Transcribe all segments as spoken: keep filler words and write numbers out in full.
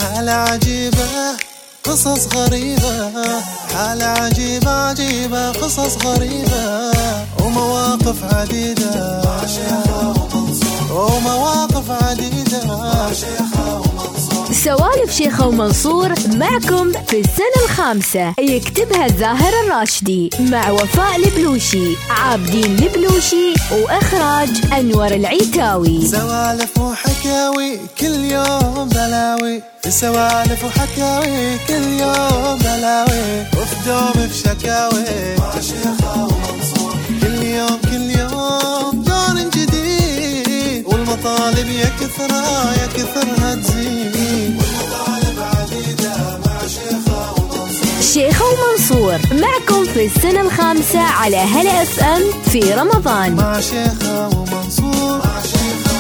حالة عجيبة قصص غريبة، حالة عجيبة عجيبة قصص غريبة ومواقف عديدة مع شيخة ومنصور، ومواقف عديدة مع شيخة ومنصور. سوالف شيخة ومنصور معكم في السنة الخامسة، يكتبها الزاهر الراشدي مع وفاء البلوشي، عابدين البلوشي، وإخراج أنور العيتاوي. سوالف وحكاوي كل يوم بلاوي، في سوالف وحكاوي كل يوم بلاوي، وفي دوم في شكاوي مع شيخة ومنصور. كل يوم كل يوم جون جديد، والمطالب يا كثرة يا كثرها تزيد، والمطالب عديدة مع شيخة ومنصور. شيخة ومنصور معكم في السنة الخامسة على هلا اف ام في رمضان مع شيخة ومنصور، مع شيخة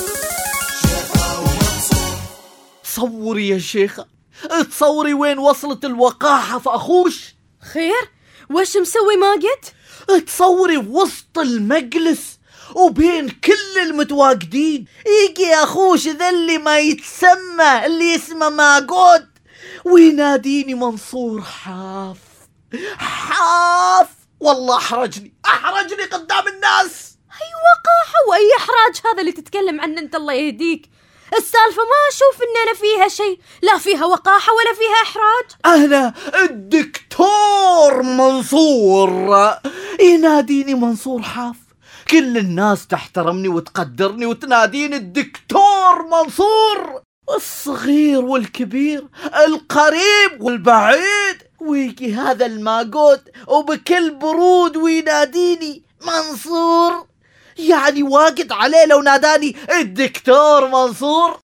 شيخة ومنصور. تصوري يا شيخة، تصوري وين وصلت الوقاحة في أخوش. خير؟ وش مسوي ماجد؟ تصوري وسط المجلس وبين كل المتواجدين يجي أخوش ذا اللي ما يتسمى، اللي اسمه ماجود، ويناديني منصور حاف حاف. والله أحرجني أحرجني قدام الناس. أي وقاحة وأي إحراج هذا اللي تتكلم عنه أنت؟ الله يهديك، السالفة ما أشوف إننا فيها شيء، لا فيها وقاحة ولا فيها إحراج. أنا الدكتور منصور يناديني منصور حاف، كل الناس تحترمني وتقدرني وتناديني الدكتور منصور، الصغير والكبير، القريب والبعيد، ويجي هذا الماجود وبكل برود ويناديني منصور. يعني واجد عليه لو ناداني الدكتور منصور.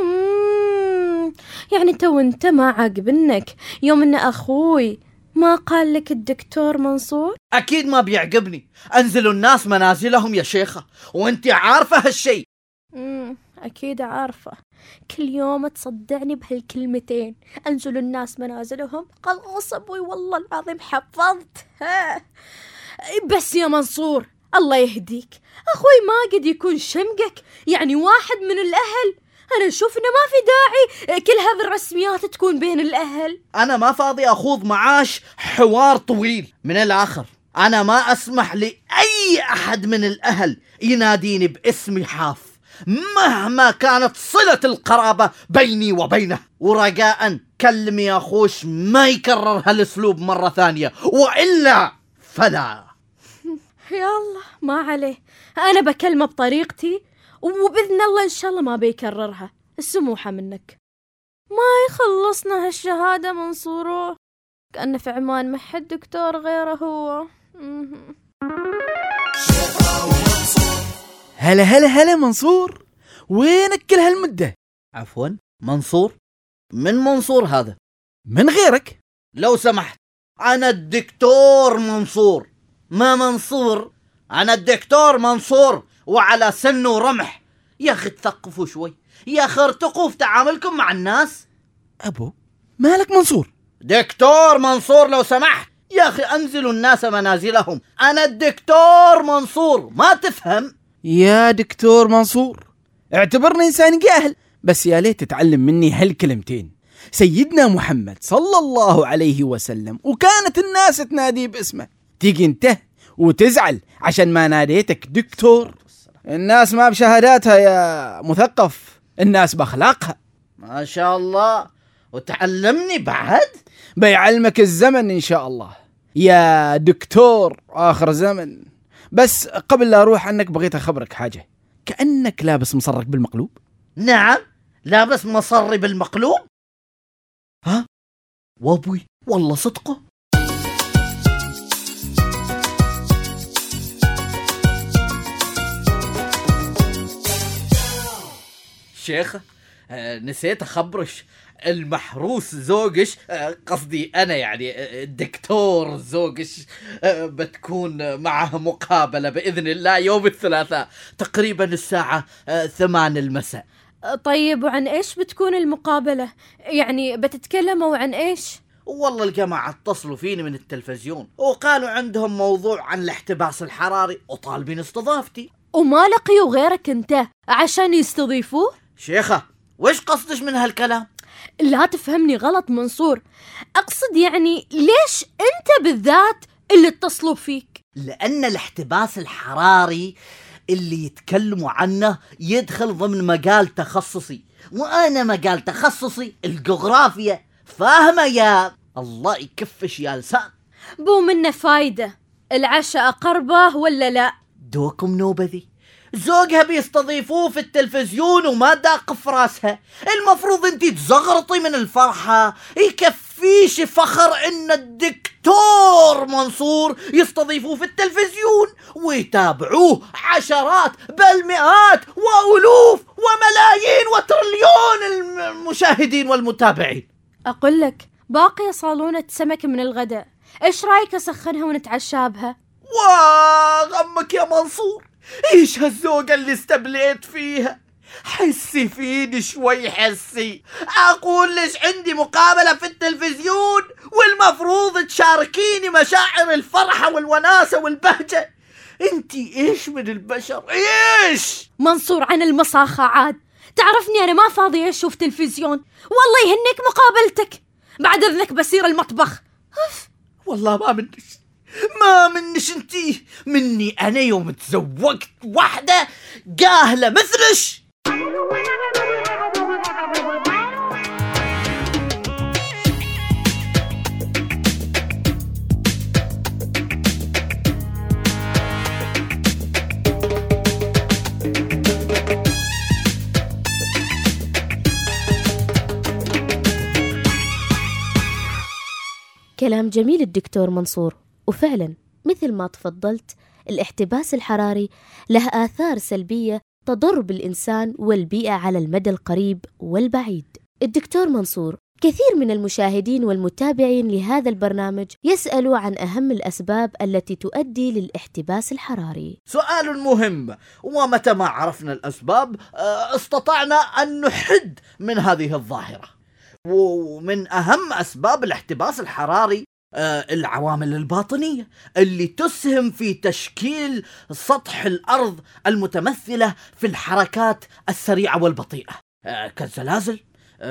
مم. يعني تو انت ما عاقبنك يوم ان اخوي ما قال لك الدكتور منصور؟ اكيد ما بيعجبني، انزلوا الناس منازلهم يا شيخة، وانت عارفة هالشي. مم. اكيد عارفة، كل يوم تصدعني بهالكلمتين، انزلوا الناس منازلهم. قال غصبوي والله العظيم حفظت. ها. بس يا منصور الله يهديك، أخوي ما قد يكون شمقك، يعني واحد من الأهل. أنا أشوف إنه ما في داعي كل هذه الرسميات تكون بين الأهل. أنا ما فاضي أخوض معاش حوار طويل. من الآخر أنا ما أسمح لأي أحد من الأهل يناديني باسمي حاف، مهما كانت صلة القرابة بيني وبينه. ورجاء كلمي يا أخوش ما يكرر هالأسلوب مرة ثانية، وإلا فلا. يلا ما عليه، أنا بكلمه بطريقتي، وبإذن الله إن شاء الله ما بيكررها. السموحة منك، ما يخلصنا هالشهادة منصوره، كأنه في عمان ما حد دكتور غيره هو. هلا هلا هلا منصور، وينك كل هالمدة؟ عفوا منصور؟ من منصور هذا؟ من غيرك لو سمحت، أنا الدكتور منصور، ما منصور. أنا الدكتور منصور وعلى سن ورمح. يا أخي تثقفوا شوي، يا أخي ارتقوا في تعاملكم مع الناس. أبو مالك منصور؟ دكتور منصور لو سمحت. يا أخي أنزلوا الناس منازلهم، أنا الدكتور منصور، ما تفهم؟ يا دكتور منصور اعتبرني إنسان جاهل، بس يا ليت تتعلم مني هالكلمتين. سيدنا محمد صلى الله عليه وسلم وكانت الناس تناديه باسمه، تيجي انت وتزعل عشان ما ناديتك دكتور؟ الناس ما بشهاداتها يا مثقف، الناس بأخلاقها. ما شاء الله، وتعلمني بعد؟ بيعلمك الزمن إن شاء الله يا دكتور آخر زمن. بس قبل لا أروح عنك بغيت أخبرك حاجة، كأنك لابس مصرك بالمقلوب. نعم لابس مصري بالمقلوب. ها وابوي والله صدقه. شيخة آه نسيت أخبرش، المحروس زوجش، آه قصدي أنا يعني آه الدكتور زوجش، آه بتكون معه مقابلة بإذن الله يوم الثلاثاء تقريبا الساعة آه ثمان المساء. طيب وعن إيش بتكون المقابلة؟ يعني بتتكلموا عن إيش؟ والله الجماعة اتصلوا فيني من التلفزيون وقالوا عندهم موضوع عن الاحتباس الحراري وطالبين استضافتي. وما لقيوا غيرك انت عشان يستضيفوه؟ شيخة وش قصدش من هالكلام؟ لا تفهمني غلط منصور، أقصد يعني ليش أنت بالذات اللي اتصلوا فيك؟ لأن الاحتباس الحراري اللي يتكلموا عنه يدخل ضمن مجال تخصصي، وأنا مجال تخصصي الجغرافيا، فاهمة يا الله يكفش يا لسان؟ بو منه فايدة، العشاء قربه ولا لا؟ دوكم نوبذي، زوجها بيستضيفوه في التلفزيون وما داق في راسها، المفروض انتي تزغرطي من الفرحة. يكفيش فخر ان الدكتور منصور يستضيفوه في التلفزيون ويتابعوه عشرات بل مئات وألوف وملايين وتريليون المشاهدين والمتابعين. أقول لك باقي صالونة سمك من الغداء، إيش رأيك أسخنها ونتعشى بها؟ واغمك يا منصور، ايش هالزوجة اللي استبليت فيها؟ حسي فيني شوي، حسي. اقول ليش عندي مقابلة في التلفزيون والمفروض تشاركيني مشاعر الفرحة والوناسة والبهجة. انتي ايش من البشر ايش؟ منصور عن المصاخة عاد، تعرفني انا ما فاضي اشوف تلفزيون، والله يهنيك مقابلتك. بعد اذنك بسير المطبخ. أف. والله ما منش ما منش انتي، مني انا يوم تزوجت واحدة جاهلة مثلش. كلام جميل الدكتور منصور، وفعلا مثل ما تفضلت الاحتباس الحراري له آثار سلبية تضر بالإنسان والبيئة على المدى القريب والبعيد. الدكتور منصور، كثير من المشاهدين والمتابعين لهذا البرنامج يسألوا عن أهم الأسباب التي تؤدي للاحتباس الحراري. سؤال مهم، ومتى ما عرفنا الأسباب استطعنا أن نحد من هذه الظاهرة. ومن أهم أسباب الاحتباس الحراري العوامل الباطنية اللي تسهم في تشكيل سطح الأرض المتمثلة في الحركات السريعة والبطيئة كالزلازل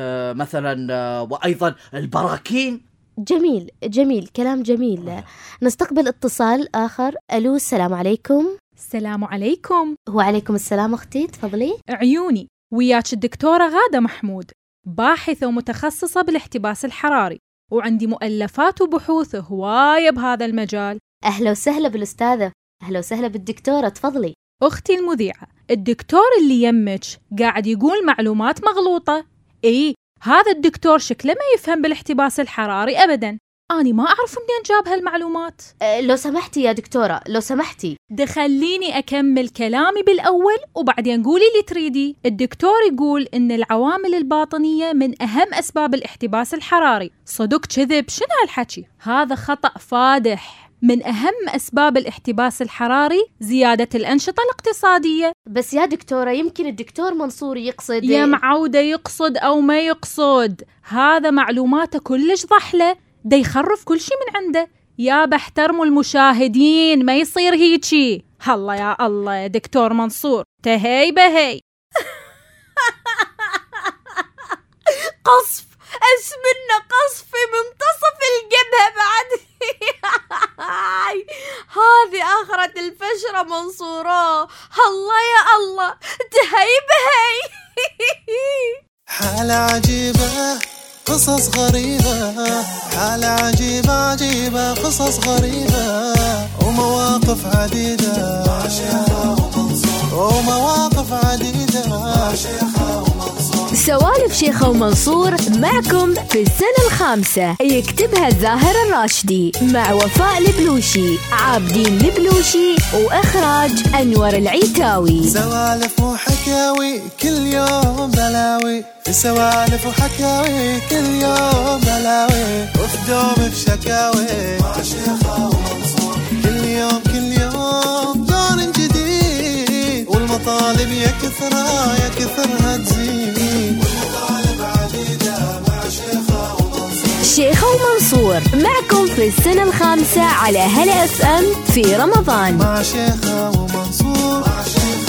مثلا، وأيضا البراكين. جميل جميل كلام جميل. نستقبل اتصال آخر. ألو، السلام عليكم. السلام عليكم. وعليكم السلام أختي، تفضلي. عيوني، وياك الدكتورة غادة محمود، باحثة ومتخصصة بالاحتباس الحراري، وعندي مؤلفات وبحوث هواية بهذا المجال. أهلا وسهلا بالأستاذة، أهلا وسهلا بالدكتورة، تفضلي. أختي المذيعة، الدكتور اللي يمك قاعد يقول معلومات مغلوطة. إيه، هذا الدكتور شكله ما يفهم بالاحتباس الحراري أبداً. أنا ما أعرف منين جاب هالمعلومات. أه لو سمحتي يا دكتورة، لو سمحتي دخليني أكمل كلامي بالأول وبعدين قولي اللي تريدي. الدكتور يقول إن العوامل الباطنية من أهم أسباب الاحتباس الحراري. صدق كذب؟ شنو هالحكي؟ هذا خطأ فادح. من أهم أسباب الاحتباس الحراري زيادة الأنشطة الاقتصادية. بس يا دكتورة، يمكن الدكتور منصور يقصد. يا معودة، يقصد أو ما يقصد، هذا معلوماته كلش ضحلة، دا يخرف كل شي من عنده. يا بحترموا المشاهدين، ما يصير هيجي. الله يا الله يا دكتور منصور، تهي بهي. قصف اسمنا قصف في منتصف الجبهة بعد. هذه آخرة الفشرة منصورة. الله يا الله، تهي بهي. حالة عجيبة، قصص غريبة، حالة عجيبة عجيبة، قصص غريبة ومواقف عديدة، ومواقف عديدة. سوالف شيخة ومنصور معكم في السنة الخامسة، يكتبها الزاهر الراشدي مع وفاء البلوشي، عابدين البلوشي، وإخراج أنور العيتاوي. سوالف وحكاوي كل يوم بلاوي، في سوالف وحكاوي كل يوم بلاوي، وفي دوم في شكاوي مع شيخة ومنصور. كل يوم كل يوم دور جديد، والمطالب يا كثرها يا كثرها تزيد، والمطالب عديدة مع شيخة ومنصور. شيخة ومنصور معكم في السنة الخامسة على هلا اف ام في رمضان. مع شيخة ومنصور، مع شيخة